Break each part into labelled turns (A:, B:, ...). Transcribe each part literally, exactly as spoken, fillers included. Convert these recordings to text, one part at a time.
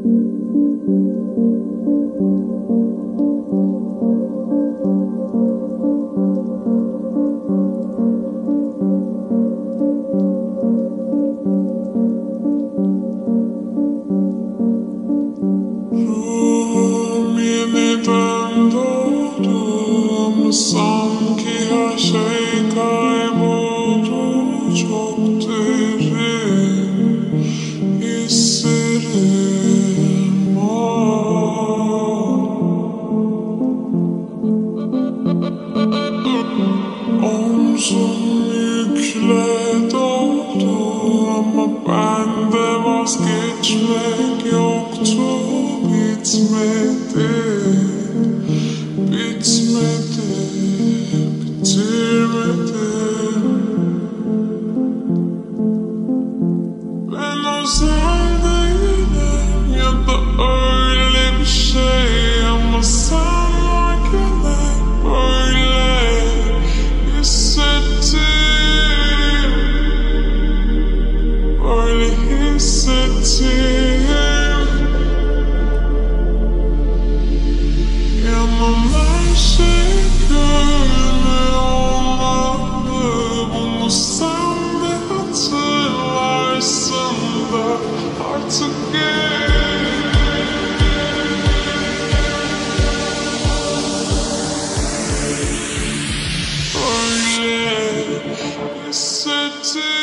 A: Ruhum yeniden doğdu ama sanki her şey kayboldu. Çok derin hislerim var. Omzum yükle doldu ama bende vazgeçmek yoktu. Bitmedi, bitmedi, bitirmedim. Ben özel değilim ya da öyle bir şey ama sen varken hep böyle hissettim, böyle hissettim. Her şey gönlüme olmalı. Bunu sen de hatırlarsın da artık gel. Öyle hissettim.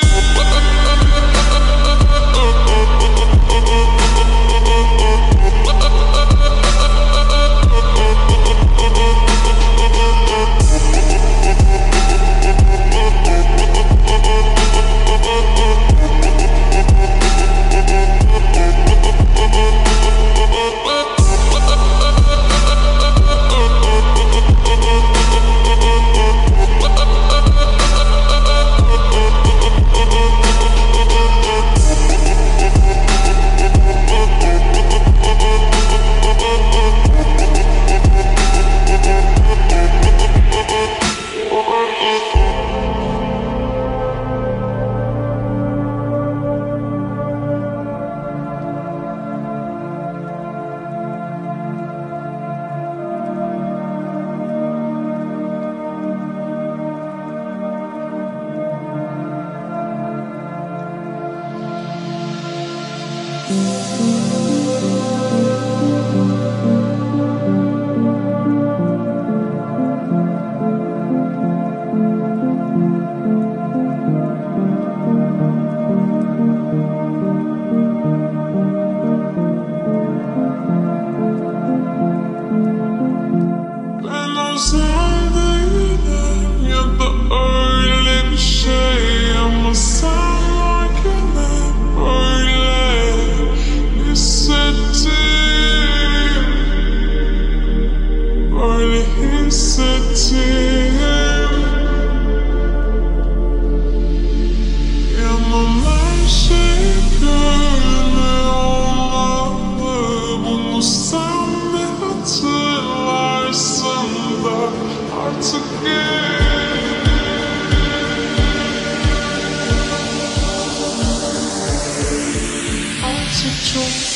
A: Ben özel değilim ya da öyle bir şey ama sen varken hep böyle hissettim, böyle hissettim. Yanım her şey gönlüme olmalı. Bunu sen de hatırlarsın da artık gel. Artık çok